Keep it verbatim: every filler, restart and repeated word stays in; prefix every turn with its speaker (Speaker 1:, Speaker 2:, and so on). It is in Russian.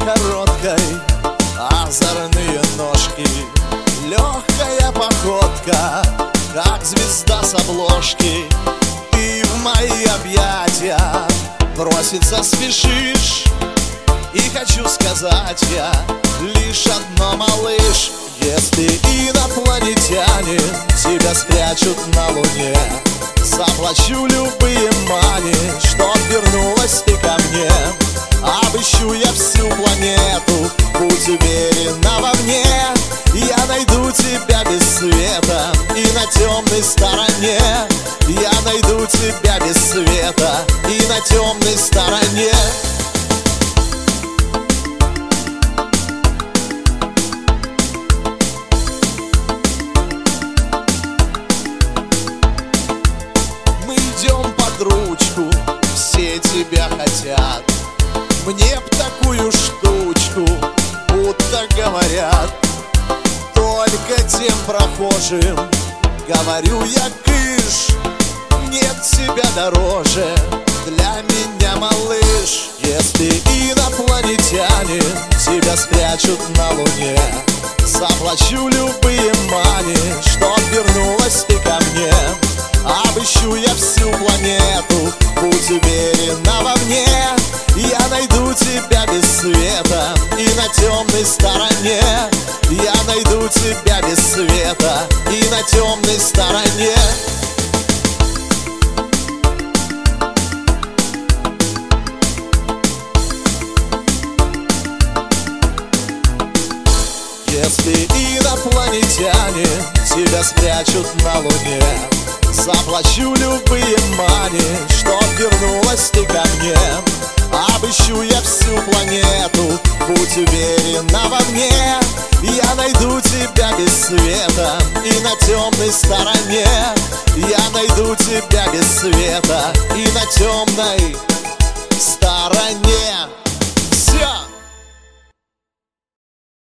Speaker 1: короткой, озорные ножки, легкая походка, как звезда с обложки. Ты в мои объятия броситься спешишь, и хочу сказать я лишь одно, малыш: если инопланетяне тебя спрячут на Луне, заплачу любые мани, чтоб вернулась ты ко мне. Обыщу я всю планету, будь уверена во мне. Я найду тебя без света и на темной стороне. Я найду тебя без света и на темной стороне. Мы идем под ручку, все тебя хотят. Мне б такую штучку, будто говорят только тем прохожим. Говорю я: кыш, нет тебя дороже для меня, малыш. Если инопланетяне тебя спрячут на Луне, заплачу любые мани, чтоб вернулась ты ко мне. Обыщу я всю планету, будь уверена во мне. Я найду тебя без света и на темной стороне. Я найду тебя без света и на темной стороне. Если инопланетяне тебя спрячут на Луне, заплачу любые мани, чтоб вернулась ты ко мне. Обыщу я всю планету, будь уверена во мне. Я найду тебя без света и на темной стороне. Я найду тебя без света и на темной стороне.